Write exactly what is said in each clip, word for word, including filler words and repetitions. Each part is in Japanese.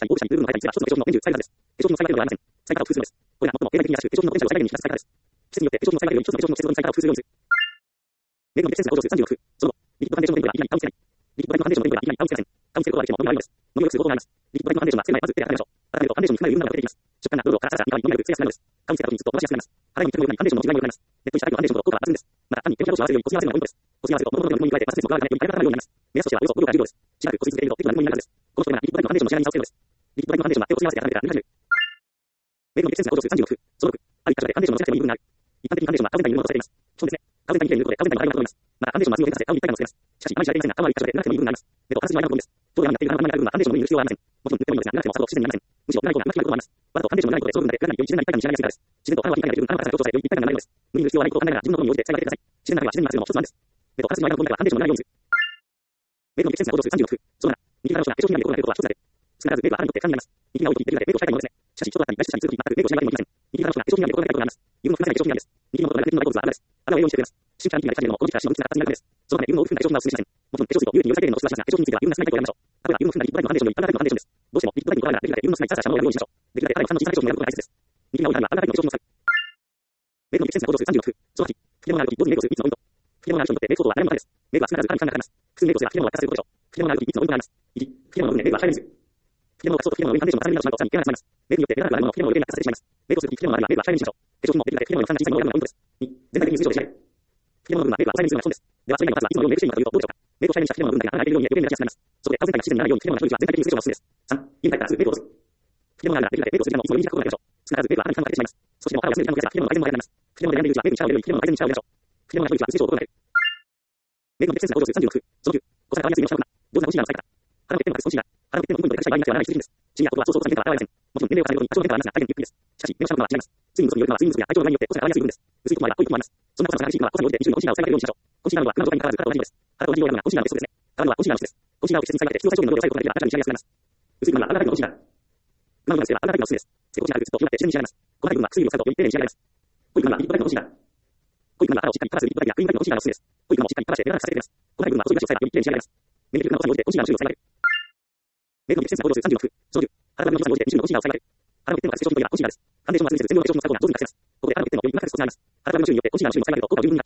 者に合格者に部分の最大値が一つの化粧品の年中最大です。化粧品の最大ではありません。最大価格数ゼロです。これら最も経済的に安く、化粧品のポテンシャルを最大限に引き出す最大です。季節によって化粧品の最大より一つの化粧品の季節の最大価格数ゼロです。メイクの季節が向上数さんじゅうろく。その後、リキッドファンデーションの電気はいきなり顔つけない。リキッドファンデーションの電気はいきなり顔つけません。顔つけることができても飲み終わります。飲み終わる数ごとになります。リキッドファンデーションはつけないまず手で洗いましょう。改めるとファンデーションに含まれる油分が出てきます。食感が喉をカラカラに飲み慣れる癖やすくなるのです。顔につけた時にずっと伸ばしやすくなります。肌に塗ってもよくなりファンデーションの違いもよくなります。ネットにしたタイプのファンデーションと効果が抜群です。また、単に手のひら同士を合わせるようにこすり合わせるのがポイントです。こすり合わせると元々のように加えて摩擦熱の加わらないように体が固まるようになります。目安としてはおよそごびょうからじゅうびょうです。しばらくこすり続けると手がぬるむになるのです。この人がリキッドタイプのファンデーションの違いに差をつけるのです。リキッドタイプのファンデーションは手をこすり合わせて固めてから塗り始める。メイクの季節が向上数さんじゅうろく。そのろく。ある一箇所でファンデーションの強さに部分がある。一般的にファンデーションは顔全体に塗るものとされています。そうですね。顔全体に塗ることで顔全体の肌色が整います。またファンデーションは水を出させ顔に一体感をつけます。しかし、あまり知られていませんが、顔は一箇所で塗らなくてもいい部分があります。目と鼻筋の間の部分です。当然、今塗っている肌の真ん中部分はファンデーションの塗る必要はありません。もちろん塗ってもいいのですが、塗らなくてもさほど不自然になりません。むしろ塗らない方がうまくなることもあります。わざとファンデーションの塗らないことでその部分だけ裏により自然な立体感に仕上げやすいからです。自然と肌は理解ができる分、肌が強調されより立体感がなるのです。無理に塗る必要はないことを考えながら自分の好みに応じて最大でください。自然な肌は自然になるのも一つなんです。目と鼻筋の間の部分だけはファンデーションの塗らないようにする。メイクの季節が向上数さんじゅうろく。そのなな。右側の人が化粧品が見えることが一つだけ。少なからずメイクは肌にとって管になります。右が多いと言っているだけメイクをしたいものですね。しかし、人となったり外出者に通るとき、全くメイクをしないわけにもいきません。右側の人が化粧品が見えることがいいことがあります。自分の不正な化粧品なんです。右の元が出ているのがいいことは油です。油を栄養にしてくれます。新規短期内でもこの時期から脂肪につながった形になるためです。そのため、油分を多く含んだ化粧品はお勧めしません。もちろん、化粧水と乳液により最低限の質はしますが、化粧品については油分が少ないタイプを選びましょう。例えば、油分を含んだリップタイプのファンデーションより油タイプのファンデーションです。どうしてもリップタイプの肌ができるだけ油分の少ないサラサラしたものを選ぶようにしましょう。できるだけ肌に負担の小さな化粧品を選ぶことが大切です。右が多い肌には油タイプの化粧品を使う。メイクの季節が向上数さんじゅうろく。そのはち。吹き出物があるとき、ボディメイクをするみっつのポイント。吹き出物がある人にとってメイクコートは誰ものためです。メイクは少なからず負担がかかります。複数メイクをすれば吹き出物が悪化することでしょう。吹き出物があるとき、みっつのポイントがあります。いち、吹き出物の部分でメイクは控えめにする。吹き出物を隠そうと吹き出物の上にファンデーションを重ねるなどしないとさらに減らなくなってしまいます。メイクによって出られるものを吹き出物の上に落下させてしまいます。メイクをするとき吹き出物のあるいはメイクは控えめにしましょう。化粧品もできるだけ吹き出物の上にファンデーションをしましょう。化粧品もできるだけ吹き出物の下に小さいものを選ぶポイントです。に、全体的に水をしない。吹き出物の部分はメイクは控えめにするのが基本です。では、それ以外の数はいつものようにメイクシートを使うようになるとどうでしょうか。メイクを控えめにした吹き出物の部分だけが穴が開いているように見える上に目立ちやすくなります。そこで顔全体が不自然にならないように吹き出物の下の位置は全体的に水をします。さん、ユニタイプから数メイクをする。吹き出物があるならできるだけメイクをする時間をいつもより短く心がけましょう。少なからずメイクは肌に負担をかけてしまいます。少しでも肌を休める時間を増やせば吹き出物の改善も早くなります。吹き出物が病んでいるうちはメイクに力を入れるより吹き出物の改善に力を入れましょう。吹き出物が良いうちは水でシャワーを入れましょう。吹き出物が良いうちは水で消毒を行う。メイクの季節が向上数さんじゅうろく。そのきゅう、小さな変わりやすい目の下の粉。上手なコンシーラーの使い方。肌の欠点はデスコンシーラー。肌の欠点を部分として使い場合になってはならない必需品です。シーラーとはそうそうとした変化は現れません。もちろん年齢を重ねるごとに多少の変化はありますが、大変ゆっくりです。しかし、目の下の粉は違います。ツイングスによる粉はツイングスや体調の具合によって個性が変わりやすい部分です。薄いこともあれば濃いこともあります。そんな個性の激しい粉は個性に応じてに種類のコンシーラーを使い分けるようにしましょう。コンシーラーは粉の状態に変わらず体と同じです。肌と同じようなコンシーラーの鉄則ですね。肌はコンシーラーの質です。コンシーラーを適切に使い分けて必要最小限の量で抑えることができれば肌に仕上げやすくなります。薄い粉は油タイプのコンシーラー。粉の量が薄ければ油タイプのおすすめです。つけコンシーラーで薄くと広がって自然に仕上がります。このタイプは薬を使うとより丁寧に仕上がります。濃い粉はリップタイプのコンシーラー。濃い粉は肌をしっかりパラスリップタイプやクリームタイプのコンシーラーがおすすめです。濃い粉をしっかりパラして柔らかくさせてくれます。このタイプは細いブラシを使えばより綺麗に仕上がります。メイク力の濃さに応じてコンシーラーの種類を使い分ける。メイクの季節が向上数さんじゅうろく。そのじゅう、肌の良さに応じてに種類のコンシーラーを使い分ける。肌の欠点は化粧品といえばコンシーラーです。ファンデーションは数にせず全量の化粧品を使うことが上手に活かせます。ここで肌の欠点をより深く少しなります。肌の種類によってコンシーラーの種類を使い分けると効果を十分に発揮できます。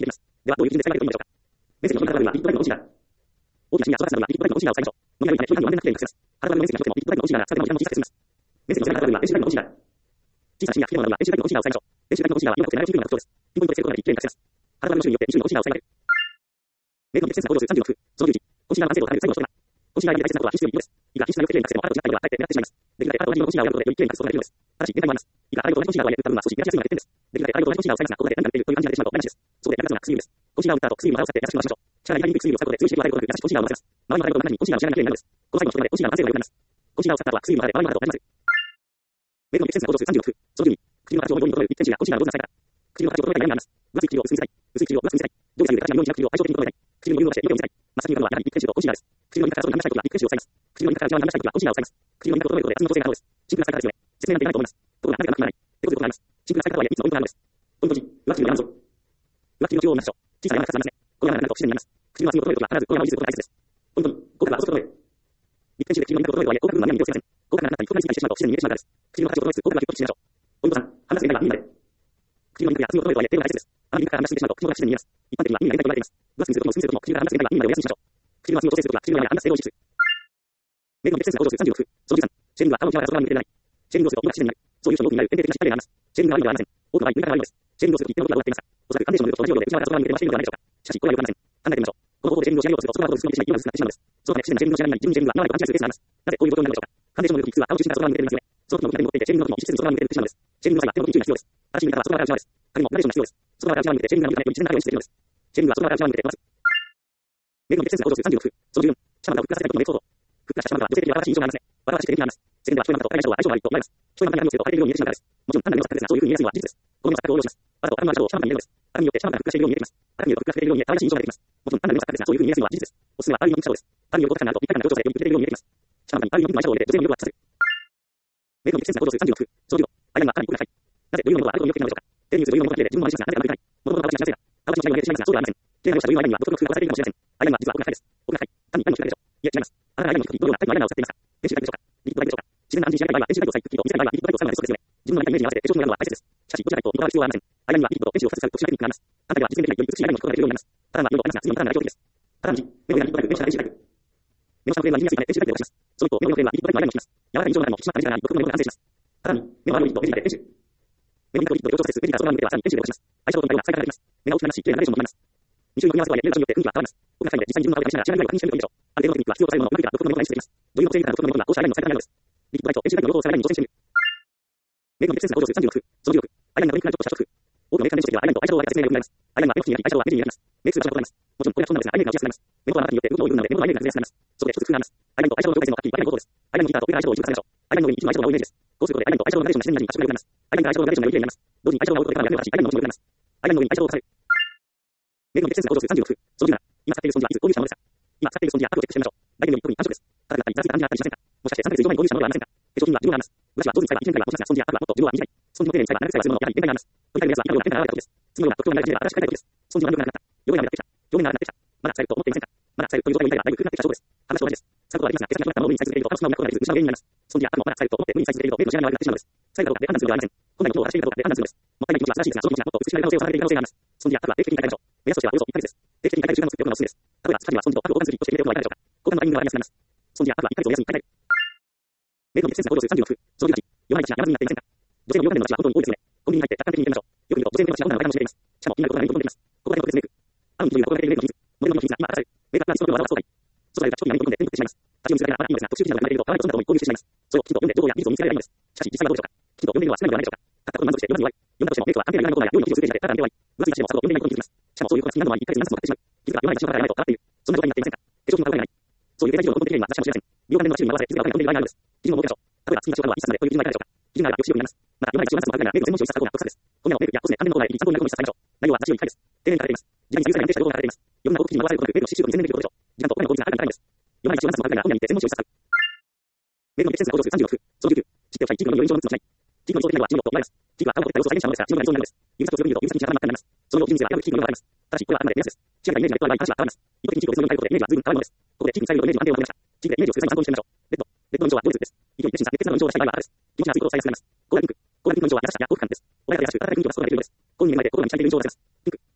では、どういう基準で使われているのでしょうか。面積の広いハードルはビットバイトの大きさ。大きなシーンや小さなハードルはビットバイトの大きさを最初。伸びない頻繁に安定なくてもハードルの面積が広くてもビットバイトの大きさがされても時間も小さく進みます。面積の狭いハードルは電子バイトの大きさ。小さなシーンや広いものは電子バイトの大きさを最初。電子バイトの大きさは今となるような特徴です。ピンポイントで精度が一定に達します。ハードルの種類によって種類の大きさを下げる。メイドのセンサー構造数さんじゅうろく。そのじゅういち。コンシーラーの精度を高める最後の一手間。コンシーラーに大切なことは品質よりいいです。いくら品質が良くても高してもハードルが失敗でなってしまいます。できるだけハードルのコンシーラーをやることでより綺麗に隠すことができるのです。ただし、限界もあります。いくらハードルと同じコンシーラーをやると多分は少し目立ちやすいのが欠点です。できるだけハードルと同じコンシーラーを使いますが、ここで何が出ているという感じが出てしまうとダメです。そこで役立つのは薬指です。コンシーラーを打った後、薬指の腹を使って優しく回しましょう。力に入りにくい薬指を使うことで強い刺激を与えることなく優しくコンシーラーを混ぜます。周りのハードルの中にコンシーラーの知らない綺麗になるのです。この最後の一手間でコンシーラーの完成度が良くなります。コンシーラーを使った後は薬指の腹で周りのハードルを混ぜます。メイドのセンサー構造数さんじゅうろく。そのじゅうに。唇の形を思いに整える一点値がコンシーラーの上手な使い方。唇の形を整えたい面があります。分厚い唇を薄く見せたい。薄い唇を分厚く見せたい。上下左右で形が妙に違う唇を相性的に整えたい。唇の有無をして色を見せたい。真っ先に言うのはやはりビッグペンシルとコンシーラーです。唇の見た形を難したいときはビッグペンシルを使います。唇の見た形を難したいときはコンシーラーを使います。唇の見た形を整えることで厚みの調整が可能です。シンプルな使い方ですよね。説明なんていらないと思います。ところがなぜかうまくいかない。ってことでよくあります。シンプルな使い方はいつもポイントがあるのです。ポイントいち、上唇の山の像。上唇の中央を同じと。小さな山が重なりますね。この山がなると不自然になります。唇の厚みを整えるときは必ずこの山を維持することが大切です。ポイントに、広角は遅く整える。ビッグペンシルで唇の見たことを整える割合、広角分は何にも見せません。広角がなくなったり、広角に過ぎてしまうと不自然に見えてしまうからです。唇の形を整えつつ、広角はギュッと縮めましょう。ポイントさん、話す以外は耳まで。唇の肉や厚みを整える割合、程度が大切です。あまり肉から離してしまうと口元が不自然に見えます。一般的には耳が痛いと言われています。分厚くするときも薄くするときも唇が離す以外は耳までお休みしましょう。唇の厚みを調整するときは唇の穴が離す程度を意識する。メイドのセンサー構造数さんじゅうろく。そのじゅうさん。シェーリングは顔の際は外側に向けてない。シェーリングをすると耳が不自然になる。そういう人もよく見られる典型的な失敗例があります。シェーリングが悪いのではありません。多くの場合、耳が悪いのです。シェーリングをするとき一定の動きが終わっていますが、おそらくファンデーションの量と同じ量で内側から外側に向けて回しているのではないでしょうか。しかし、これはよくありません。考えてみましょう。この方法でシェーリングをしないようとすると、外側の動きが薄くなってしまい、今薄くなってしまうのです。そのため不自然なシェーリングを知らないのに、自分にシェーリングが合わないと勘違いするケースがあります。なぜこういう状況になるのでしょうか。ファンデーションの量と実は顔中心から外側に向けていますよね。その時の動きが手に持っていて、シェーリングの時も実質外側に向けていってしまうのです。シェーリングの際は手の動きに注意が必要です。正しい見方は外側から内側です。他にもナレーションが必要です。外側から内側に向けてシェーリングが伸びないように自然な流れを意識するのです。シェーリングは外側から内側に向けて伸ばす。メイドのセンサー構造数さんじゅうろく。そのじゅうよん。下またをふっくらさせた時のメイクフォト。ふっくらした下または女性的に若々しい印象がありますね。若々しくて元気があります。世間では人の中と海外相とは相性が悪いと言われます。人の中に何をすると腫れているように見えてしまうからです。もちろん単なる目の錯覚ですが、そういうふうに見えやすいのは事実です。この目の錯覚を応用します。あと、頭の相性を下またに入れるのです。頭によって下またがふっくらしているように見えてきます。頭によってふっくらしているように見え、可愛らしい印象が出てきます。もちろん単なる目の錯覚ですが、そういうふうに見えやすいのは事実です。おすすめはアルミのピンクシャドウです。頭によると高さがあると立体感が強調され、より出ているように見えてきます。下またにアルミのピンクの相性を入れて女性の魅力を発揮させる。メイドのセンサー構造数さんじゅうろく。そのじゅうご。アイラインはかなり濃くなりなさい。なぜどういうものはあると魅力的なのでしょうか。手に打つどういうものが綺麗で自分も安心しますが、なぜかなるといかない。もともと顔立ちが幸せだ。顔立ちの違いが見えてしまいますが、そうではありません。綺麗な顔したどういうアイラインには独特の工夫がされているかもしれません。アイラインは実は奥が深いです。奥が深い。単にアイラインの低いでしょう。いや、違います。あなたがアイラインの低いどのようなタイプのアイライナーを使っていますか。電子タイプでしょうか。リキッドタイプでしょうか。自然な安心し合い場合は電子タイプを使い、クッキーと見せない場合はリキッドタイプを使うのでそうですよね。自分のなりたいイメージに合わせて化粧品を選ぶのは大切です。しかし、どちらかと見たは必要はありません。アイラインにはリキッドとペンシルをふたつ使う特殊なテクニックがあります。単体では実現できないより美しいアイラインのことができるようになります。パターンは色々ありますが、次のパターンが代表的です。パターンいち、目の上がリキッドタイプ、目の下が電子タイプ。目の下のフレームは握りやすいので電子タイプで押します。その一方、目の上のフレームはリキッドタイプのアイラインを引きます。柔らかい印象の中でも引き締まった目地があり、独特の色が完成します。パターンに、目の周りのリキッド、ペンシルでペンシル。目のリキッドと色調節、ペンシルから外側に向けてはさらにペンシルで押します。相性との対応が使い方ができます。目が大きくなりますし、綺麗なナレーションも生まれます。に種類の組み合わせとはいえ、目の場所によって雰囲気は変わります。奥が深いので、実際に自分の顔で見ながら知らないぐらいを確認してみるといいでしょう。ある程度のテクニックは必要とされるものの、うまくいけば独特のものが演出できます。どういうのを防げたら独特のものがこうしたアイラインの使い方になるのです。リキッドライト、ペンシルライトの両方を使いアイラインに挑戦してみる。メイドのセンサー構造数さんじゅうろく。そのじゅうろく。アイラインがドリンクライトとした直。多くのメーカー電子機ではアイラインと相性を分けた説明がよくなります。アイラインは目の縁にあり、相性は目地にあります。メイクする場所が異なります。もちろんこれはそうなんですが、アイラインが落ちやすくなります。目元は中によって動くのを緩むので、目元はアイラインがずれやすくなります。そこで一つ工夫があります。アイラインと相性の境界線をはっきりアイラインのことです。アイラインのヒーターと上から相性を軸化させましょう。アイラインの上に一枚相性が多いイメージです。こうすることでアイラインと相性のナレーションが自然になり、可視化が良くなります。アイラインが相性のナレーションがより綺麗になります。同時に相性が合うことで手が役に立ち、アイラインの持ちも良くなります。アイラインの上に相性を重ねる。メイドのセンサー構造数さんじゅうろく。そのじゅうなな。今使っているスポンジはいつ購入したものですか。今使っているスポンジや後をチェックしてみましょう。来年より特に単色です。硬くなったり、雑な感じがあったりしませんか。もしかしてさんかげつ以上前に購入したものではありませんか。化粧品は需要があります。ブラシは上手に使えばいちねんくらいは持ちますが、スポンジやあとはもっと需要は短い。スポンジの丁寧に使えば長く使えばするもの、やはり限界があります。取り替えるやつは板が弱くなったらです。次のような特徴がない時は新しく変えたい時です。スポンジは良くなくなった。汚れが目立ってきた。表面が荒くなってきた。まだ使えると思っていませんか。まだ使えるという状態に至ればだいぶ古くなってきた証拠です。話は同じです。使うことはありますが、手先が良くなったものを無理にサイズできると、楽しまなくなり、失う原因になります。スポンジやあともまだ使えると思って無理にサイズできると、目の仕上がりが悪くなってしまうのです。使えるかどうかで判断するのではありません。本来のことを果たしているかどうかで判断するのです。もったいない気持ちは正しいですが、その気持ちがもっと美しくなる可能性を下げている可能性があります。スポンジやあとは定期的に変えましょう。目安としてはおよそいっかげつです。定期的に変える習慣を作っておくのがおすすめです。例えば、スパにはスポンジとパックを交換するとして決めておくのはいかがでしょうか。交換のタイミングがわかりやすくなります。スポンジやパックはいっかげつお休みいっかい変える。メイドのセンサー構造数さんじゅうろく。そのじゅうはち。弱い口が山積みになっていませんか。女性の弱点の話は本当に多いですよね。コンビニに入って客観的に見てみましょう。よく見ると女性の話はどんなのかもしれています。しかも気になることが何も出てきます。ここだけの別メイク。アウンというのはここだけでメイクの秘密。モデルの秘密が今明かされる。メイクアップアーティストの技はそうかい。素材がちょっと何も込んで手に取ってしまいます。立ち読みするだけならいいのですが、特殊技術が生まれていると可愛いことなどを購入してしまいます。それをきちんと読んで情報や技術を見つけられないのです。しかし実際はどうでしょうか。きちんと読んでいるのは少ないのではないでしょうか。たったこと満足して読まずに弱い。読んだとしてもメイクは安定な意外なことが良いの記述を数字でただ見て終わり。分厚い話もさほど読んでいないことに気づきます。しかもそういうことが気になるのはいっかげつに何冊も買ってしまう。気づくが読まない場所がないと変わっている。そんな状態になっていませんか。化粧品が買うない。そういうデザインを求めているのは雑誌かもしれません。美容家電の種類に合わせて気づくが読んでいる場合があるのです。基準を設けましょう。例えば月に化粧品は一冊までという基準がいかがでしょうか。基準があれば抑止力になります。また読まない必要な冊も買うならメイク専門書を一冊買うのが得策です。今夜のメイクやコスメ関連の動画で参考になることに一冊買いましょう。内容は雑誌より深いです。丁寧に書かれています。時間に左右された情報が書かれています。読んだこと記事に合わせることでメイクの支持度に全然できることでしょう。時間とお金の効率が高いのです。読まない必要な冊も買うなら本屋に行って専門書を一冊買う。メイクのセンサー構造数さんじゅうろく。そのじゅうきゅう。知っておきたいチークの良い印象のつもしない。チークの装的なのはチームのと言われます。チークは顔を彫った様子を再現したものですが、チームが理想になるのです。指先を強く握ると指先に力がなります。その後、筋肉が選ぶチークの色が変わります。ただし、これはあくまで目安です。チークがイメージがレッドアイ話は変わります。一時的にチークを別の色に変えることでイメージが随分変わるのです。ここでチークに左右のイメージの安定をまとめました。チークでイメージを数回参考にしてみましょう。レッド。レッドの印象は同列です。勢いで審査、熱血なの印象を出したい場合は赤です。気持ちが熱いことを再現してみます。コーラピンク。コーラピンクの印象は優しさや幸福感です。親が優しく温かい雰囲気を出すことができるのです。コーンに見えないで心に満ち足りている印象を出せます。ピンク。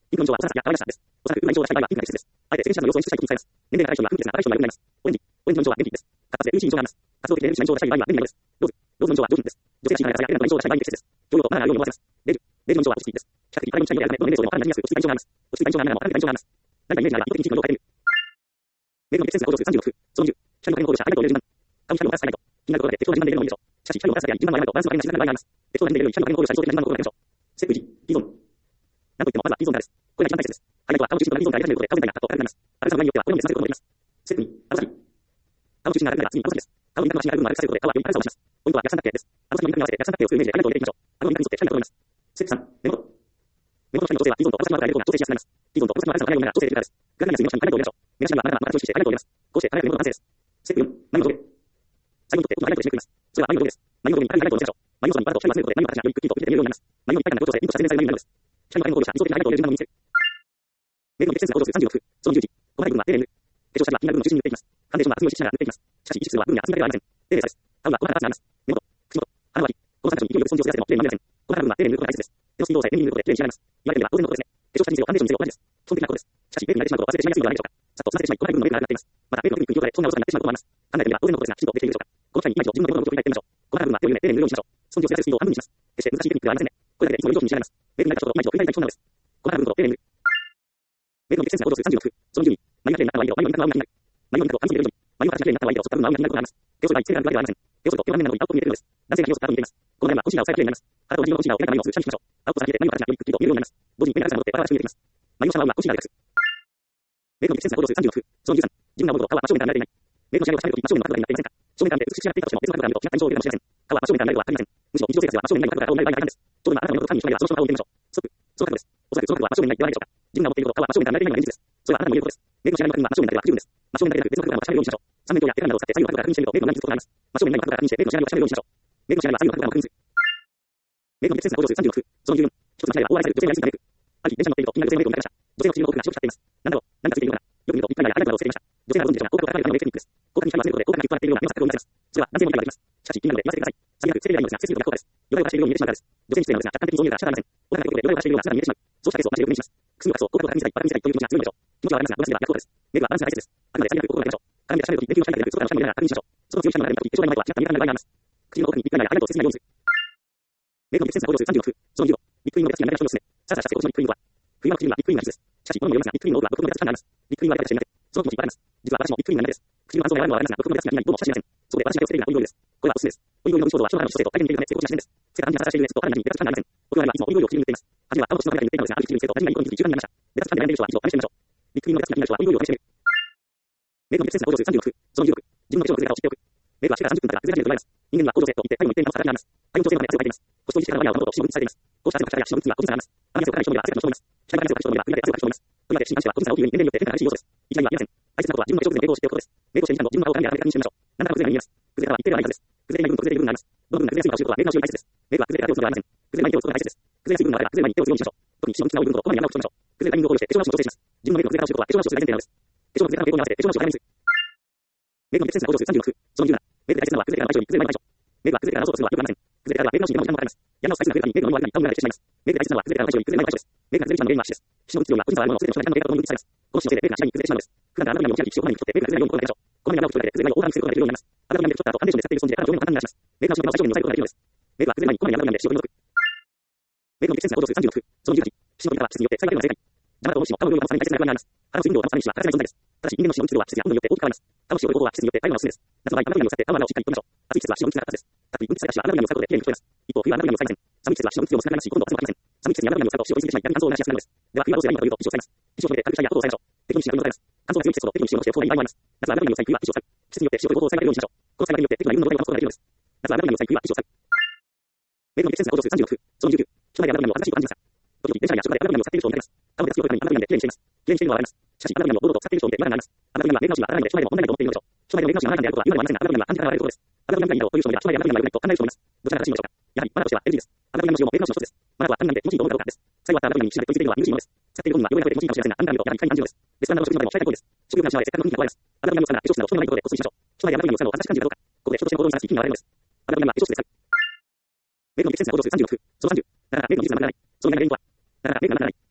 ピンクの印象はおそらくや青いらしさです。おそらく、うまい印象を出したい場合はピンクが適切です。あえて、責任者の様子を演出したいときに使います。年齢が高い人には空気ですが、赤い人には良くなります。オレンジ。オレンジの印象は元気です。活発で、嬉しい印象があります。活動的で、嬉しい印象を出したい場合は便利なようです。ローズ。ローズの印象は上品です。女性らしい華やかさやエレガントな印象を出したい場合に適切です。常用とマナーが良いを思わせます。ベージュ。ベージュの印象はポジティブです。比較的体温に近いのであるため、どの年齢層でも肌に馴染みやすく、落ち着いた印象があります。落ち着いた印象があるならも明るくな印象があります。何かイメージがあれば、意図的に軸の色を変えてみる。メールの適切な行動数さんじゅうろく。そのにじゅう。光の加減行動者、ありがとうを入れる順番。顔に光を照らす際など。気になるところで、適当な順番で入れるのを入れましょう。しかし、光を照らす際に順番を誤ると、バランスが悪いなしながらあります。適当な順番で入れるより、光の加減行動者に相当的な順番の行動をやりましょう。ステップいち、T ゾーン。なんといっても、まずは T ゾーンからです。これが一番大切です。ハイライトは顔の中心となる T ゾーンからやり始めることで、顔全体がパッと明るくなります。明るさの具合によっては、これを目指せることもできます。ステップに、顔先。顔の中心が明るくなれば、次に顔先です。顔の中心が明るくなることで、顔はより明るさを増します。ポイントは逆三角形です。顔先の肉に合わせて逆三角形を作るイメージで、ありがとうを入れていきましょう。顔の肉に沿って光が通ります。ステップさん、目元。目元の光の調整は T ゾーンとポジティブな色が調整しやすくなります。T ゾーンとポジティブな明るさの明るいような調整できるからです。グラフィックスに目の下にありがとうを入れましょう。目の下にはまだまだ調子してありがとうを入れます。こうして輝く目元の完成です。ステップよん、眉の上。最後にとって、音のありがとうを締めくくります。それは眉の上です。眉の上にありがとうを入れます。眉の上にバラと光を集めることで、眉の形がよりくっきりと見て見えるようになります。眉の一体感が強調され、インプットされるようになります。眉の一体感が強調され、インプットされるようになります。光の加減行動者、理想的なありがとうを入れる順番を身につける。メールの適切な行動数さんじゅうろく。そのにじゅういち。細かい部分は丁寧に塗る。化粧下地は気になる部分を中心に塗っていきます。ファンデーションは厚みを意識しながら塗っていきます。しかし、意識するのは部分や厚みだけではありません。丁寧さです。顔はご飯が立つがあります。目元、口元、鼻の脇。このさんか所に勢いよくスポンジを寄せても綺麗になりません。この部分は丁寧に塗ることが大切です。手のスピードを抑え、念に塗ることで綺麗に仕上がります。言われてみれば当然のことですね。化粧下地にせよ、ファンデーションにせよ同じです。基本的なことです。しかし、メールに慣れてしまうと忘れてしまいやすいのではないでしょうか。さっと済ませてしまい、細かい部分のメールがなくなっています。また、メールのピンクに色でそんなことになってしまうこともあります。考えてみれば当然のことですが、きちんとできているでしょうか。この際に今一度自分の目元の動きを振り返ってみましょう。この部分は手を入れて丁寧に塗るようにしましょう。スポンジを寄せるスピードを半分にします。決して難しいテクニックではありませんね。これだけでいつもより上手に仕上がります。メールに慣れたことを今一度振り返りたいそうなのです。この部分と丁寧に塗る。メールの適切な行動数さんじゅうろく。そのにじゅうに。眉が綺麗になった場合、眉の二角の青みが気になる。眉の二角を感じているように。眉の形が綺麗になった場合、その部分の青みが気になることがあります。手をする場合、癖があるわけではありません。手をすると、手の面なのに青っぽく見えているのです。男性が手をすると青に似ています。この眉はコンシーラーを使えば綺麗になります。肌と眉のコンシーラーを描いた眉を数下に引きましょう。青とさに入れて眉の形がよりくっきりと見えるようになります。同時に目の高さが戻ってバラバラしく見えています。眉の下の青はコンシーラーで隠す。メールの適切な行動数さんじゅうろく。そのにじゅうさん。自分が戻ると顔は真正面から見られていない。メールの仕上げを確かめるとき、真正面の角度がになっていませんか。正面から見て美しく仕上がっていたとしても、別の角度から見ると違った印象を受けるかもしれません。顔は真正面から見るとは限りません。むしろ日常生活では真正面にない角度から顔を見られる場合があるんです。ちょうど今あなたの目元の鏡に一人がその正面を見てみましょう。ストップ。その角度です。おそらくその角度は真正面にないではないでしょうか。自分が持っていること、顔は真正面から見られていないのが現実です。それはあなたの言えることです。メールの仕上げの角度は真正面からでは不十分です。真正面からでなく別の角度から確かめるようにしましょう。三面鏡や手紙などを使って左右の角度から確認してみると、メールの何に気づくことがあります。真正面にない角度から確認して、メールの仕上げを確かめるようにしましょう。メールの仕上げは左右の角度から確認する。メールの適切な行動数さんじゅうろく。そのじゅうよん。一つ間違いは大笑いされる女性にやりすぎたメール。ある日、電車に乗っていると、気になる女性のメールを見かけました。女性の唇の奥が白くなっています。なんだろう、何かついているのかな。よく見ると、一回やありがとうをつけていました。女性がご存知でしょうが、広角を高い髪のメイクテクニックです。広角に光を当てることで、広角にギュッとなっているような目の錯覚を見せます。それは男性も理解ができます。しかし、気になるので言わせてください。最悪、セレブであるのですが、設備の逆効果です。よだれを出しているように見えてしまうからです。女性に失礼なのですが、客観的にそう見えるから仕方ありません。お腹が広くて、よだれを出しているような姿に見えてしまう。そうしたケースを同じよくにします。くすぐる角を、広角を確認したり、バカにしたりという気持ちが強いのでしょう。気持ちはありますが、同じでは逆効果です。メールはバランスが大切です。あくまで最悪を心がけましょう。鏡で確かめるとき、電球を光だけでなく、外からの光を見ながら確認しましょう。その強い光の中で見たとき、液晶がないとは違った見え方になる場合があります。口の奥にビッグラインやありがとうを切ないようにする。メールの適切な行動数さんじゅうろく。そのにじゅうご。ビッグインの目立ちが慣れた人のおすすめ。さらさらして今年のビッグインは、冬の口にはビッグインが必須です。しかし、物も読みますが、ビッグインの多くは僕の目立ち感があります。ビッグインは誰かしていません。その気持ちいっぱいあります。実は私もビッグインが苦手です。口の反応が悪いのはありますが、僕の目立ちが気になり、どうも写真がない。そこで私が手をつけているのはオイルオイルです。これはおすすめです。オイルオイルの印象度は人の肌の姿勢と大変に似ているため、成功しやすいです。つけた感じがさらしているやつと肌に似ている感がありません。僕は今いつもオイルオイルを口に塗っています。初めは顔と口の肌に塗っていたのですが、ある日口に塗っていると私がいいことに気づき柔軟になりました。目立ち感で悩んでいる人は一度試してみましょう。ビッグインの目立ちが気になる人はオイルオイルを試してみる。メールの適切な行動数さんじゅうろく。そのじゅうろく。自分の化粧の崩れ方を知っておく。メールはしてからさんじゅっぷんから崩れ始めると思います。人間には行動性といって体温の一定の差があります。体温調整のために汗をかいています。保湿という力の弱を保としています。こうした汗の力や脂肪物が個人差があります。あまり汗をかかない人もいれば汗がかかる人もいます。下に汗をかく人もいれば冬で汗をかく人もいます。とりわけ新幹線は個人差が大きい上に年齢によって変化が激しい要素です。一概には言いません。大切なことは自分の化粧崩れの傾向を知っておくことです。メールをしてみたの自分の顔を鏡で改めて確認してみましょう。何らかの崩れが見えます。崩れ方は一定ではないはずです。崩れていない部分と崩れている部分があります。どの部分が崩れやすいかを知ることはメールの使用に大切です。メールは崩れた手をつくのではありません。崩れない手をつくのが大切です。崩れやすい部分があれば崩れない手をつくようにしましょう。特に指紋に気の合う部分とこまめに穴を開けましょう。崩れたタイミングを考慮して化粧直しを調整します。自分のメールの崩れ方を知ることは化粧直しをする大前提なのです。化粧の崩れ方の傾向に合わせて化粧直しを早めにする。メールの適切な行動数さんじゅうろく。そのにじゅうなな。メールで大切なのは崩れからの解消に崩れない解消。メールは崩れから直そうとするのはよくありません。崩れからはメールの時間も時間もかかります。やり直す回数が増えるためにメールのノウハウに顔が出てしまいます。メールで大切なのは崩れからの解消に崩れない解消です。メールが崩れてしまうの原因は足です。死の必要は個人差はあるものをすべての人がのデータと共に分析されます。この死のせいでメールが次第に崩れてしまうのです。普段からあなたのように起き上がる気をこまめにとってメールが崩れないように心がけましょう。こまめに穴を開けることができるようになります。あなたのように崩れないを大幅に防ぐことができるようになります。メールの死の可能性を解消することができるようになります。メールが崩れないように抑えることはこまめに穴を開けて塩を除く。メールの適切な行動数さんじゅうろく。そのじゅうはち。死の取り方は質によって最悪の正解。邪魔だと思う死も顔の量が重ね大切な役割があります。肌の水分量を保つために死は欠かせない存在です。ただし人間の死の密度は質や温度によって大きく変わります。顔の死を取る方法は質によって体温がおすすめです。夏の場合、穴を使って顔の穴をしっかりとめましょう。暑い季節は死の密が高です。たっぷり分泌された死は穴を使うことできれいに聞こえます。一方、冬は穴を使いません。寒い季節は死の密度も少なくなりますし、今度は暑くなりません。寒い季節に穴を使うと死を追いすぎてしまい、乾燥をなしやすくなるのです。では、冬はどうすればいいのかというと、皮脂を使います。皮脂をかけて軽く下に圧を抑えましょう。適度に死が分解ます。乾燥が強い季節ほど適度に死をしておく方がいい場合もあります。夏は穴を使い、冬は皮脂を使う。季節によって死を取る方法を使い分けるようにしましょう。この使い分けによって適度な油分の残りを保つことができるのです。夏は穴を使い、冬は皮脂を使う。メールの適切な行動数さんじゅうろく。そのにじゅうきゅう。人前で穴を恥ずかしいと感じました。時々電車内や職場で穴を使っている人を見かけます。顔で強い鏡に穴をきれいにしています。きれいにしているのは笑います。しかし、穴を堂々と使っている人を見てまだなります。穴をメール直しは穴で人前でも問題ないと思っているのでしょう。人前でメール直しがないなんてやることは今ではありませんが、穴は暗示から現れることです。穴がいいだろうという人もいれば、人前で穴が良くないと考える人もいます。どちらが正しいのでしょうか。やはり、マナーとしては エルジー です。穴が使用もメール直しの一つです。マナーとは単なるで気持ちいいと思うかどうかです。最後は穴がにしないといているのは許しいのです。使っている本人は良いなとで気持ちいいかもしれませんが、穴がとやはりいかに感じるのです。ですから、穴の食事までもしたいところです。食欲が失われ、せっかくの雰囲気が壊れます。穴が使うなら化粧室など人のないところでこっそりしましょう。人前で穴が使うのを恥ずかしく感じるかどうか。ここで人としての行動に対し気になられるのです。穴がは化粧室で使う。メールの適切な行動数さんじゅうろく。そのさんじゅう。なかなかメールの技術が学ばない。その原因はなかなかメールが学ばない。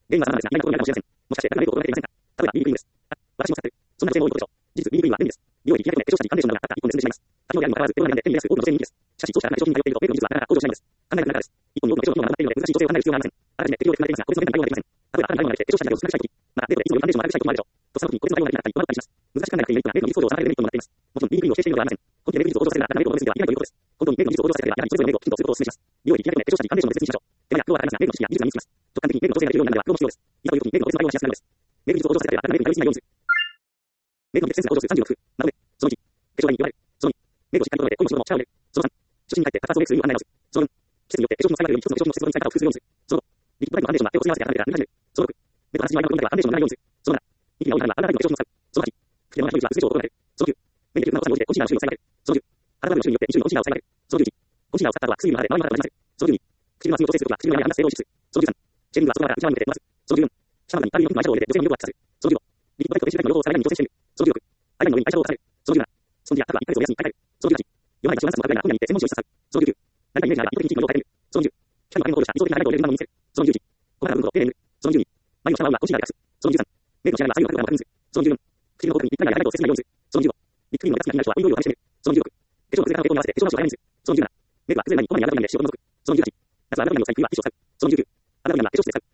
原因は様々ですが、意外なことになるかもしれません。もしかして、誰かの例を心がけていませんか？例えば、ビービークリームです。あ、私も使ってる。そんな女性も多いことでしょう。事実、ビービークリームは便利です。美容液、日焼け止め、化粧下地、ファンデーションなどがあった一本で済んでしまいます。多機能であるにもかかわらず、手頃な値段で手に入れやすく、多くの女性に人気です。しかし、そうした化粧品に頼っていると、メイクの技術はなかなか向上しないのです。考えがなからです。一本に多くの化粧品がまとまっているので、難しい調整を考える必要がありません。あらかじめ適量で組まれていますが、これその面でも対応ができません。例えば、肌にマヨができて化粧下地などを薄くしたいとき、また、デートでいつもよりファンデーションを丸くしたいこともあるでしょう。とその時に、こいつの対応ができなかったり、これその対応ができなかったり、困ったりします。難しく考えなくていいメイクがメイクの技術を応用されるメリットもなっています。もちろん、ビービークリームを否定しているのではありません。本気でメイク技術を応用させるが、なかなかメイクの技術では意外ということです。本当にメイクの技術を応用させるが、やはりそれぞれメイクをきちんとすることをお勧めします。美容液、日焼け止め、化粧下地、ファンデーションの別にしましょう。手間や苦労はかかりますが、メイクの知識や技術が身につきます。直感的にメイクの調整ができるようになるのでは、苦労も必要です。いざという時にメイクの別の対応がしやすくなるのです。メイク技術を応用させたければ、あくまでメイクに頼りすぎないようにする。メイクのセンスが向上するさんじゅうろく。なので、そのいち、化粧品に弱る。そのに、メイクをしっかり整えて、恋の仕事も力を入れる。そのさん、初心に帰って活発をメイクする理由を案内直す。そのよん、季節によって化粧品の使い分けより一つの化粧品の接続の使い方を工夫するようにする。そのご、リキッドタイプのファンデーションは手を吸い合わせて改めてから塗り始める。そのろく、目と鼻筋の間の部分だけはファンデーションを塗らないようにする。そのなな、息が多いならばアンダータイプの化粧品を使う。そのはち、服での中の日は薄化粧を心がける。そのきゅう、目に出る長さに応じてコンシーラーの種類を使い分ける。そのじゅう、肌の種類によってに種類のコンシーラーを使い分ける。そのじゅういち、コンシーラーを使った後は薬指の腹で周りの肌をなじませる。そのじゅうに、唇の厚みを調整するときは唇の間にアンダーステートを意識する。そのじゅうさん、チェーンリングは外側から内側に向けて伸ばす。そのじゅうよん、下の部分にアルミの粉のアイシャドウを入れて女性の魅力をアップさせる。そのじゅうご、リキッドタイプとベーシックタイプの両方を最大限に調整してみる。そのじゅうろく、アイラインの上にアイシャドウを重ねる。そのじゅうなな、スポンジやカッターはいっかげつを目安にいっかい変える。そのじゅうはち、弱い場所を何つもかかるなら本屋に行って専門誌を一冊買う。そのじゅうきゅう、何かイメージがあれば意図的にキーチの色を変えてみる。そのじゅう、光の加減を考慮した理想的なハイライトを入れるなどを身につける。そのじゅういち、小肌の部分と丁寧に塗る。そのじゅうに、眉の下の青はコンシーラーで隠す。そのじゅうさん、メイクの仕上がりは左右の角度を確認する。そのじゅうよん、唇の奥にぴったりなハイライトを切ないようにする。そのじゅうご、リップクリームの目立つ気が気になる人はオイルオイルを試してみる。そのじゅうろく、化粧の崩れ感を抵抗に合わせて化粧直しを早めにする。そのじゅうなな、メイクは崩れないようにこまめに洗うことで塩を除く。そのじゅうはち、夏はアルコニルを使い、冬はティッシュを使う。そのじゅうきゅう、アルコニルは化粧水で使う。